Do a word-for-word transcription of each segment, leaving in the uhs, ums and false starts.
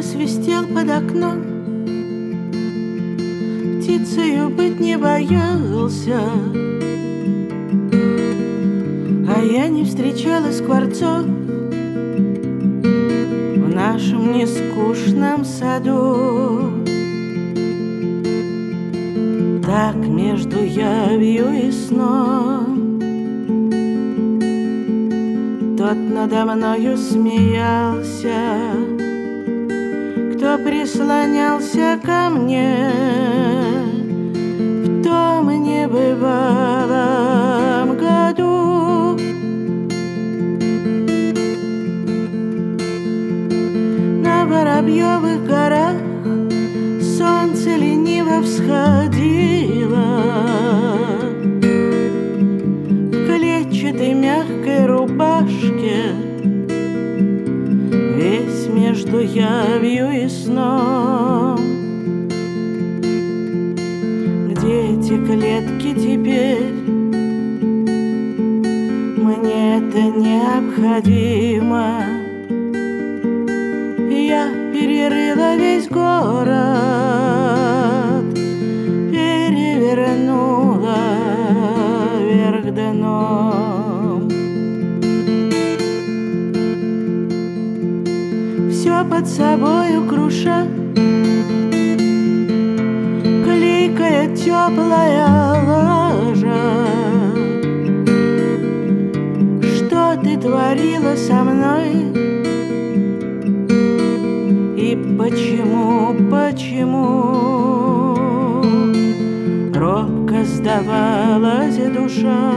Тихо свистел под окном, птицею быть не боялся, а я не встречала скворцов в нашем нескучном саду. Так между явью и сном тот надо мною смеялся, кто прислонялся ко мне в том небывалом году. На Воробьевых горах солнце лениво всходило в клетчатой мягкой рубашке, весь между явью и сном. Где эти клетки теперь? Мне это необходимо. Я перерыла весь город, перевернула вверх дном. Все под собою круша, клейкая теплая лажа. Что ты творила со мной? И почему, почему робко сдавалась душа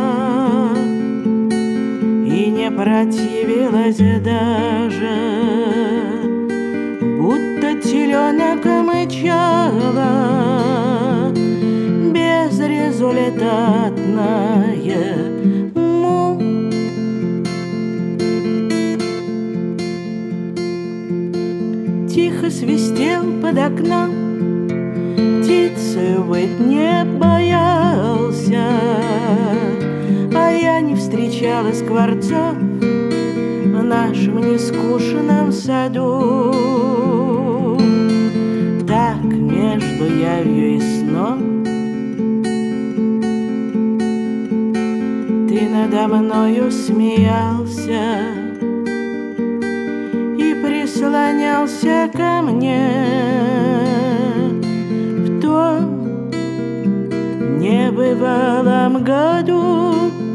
и не противилась даже, будто теленок мычала безрезультатное му. Тихо свистел под окном, птицею быть не боялся, а я не встречала скворцов в нашем нескучном саду. Так между явью и сном ты надо мною смеялся и прислонялся ко мне в том небывалом году.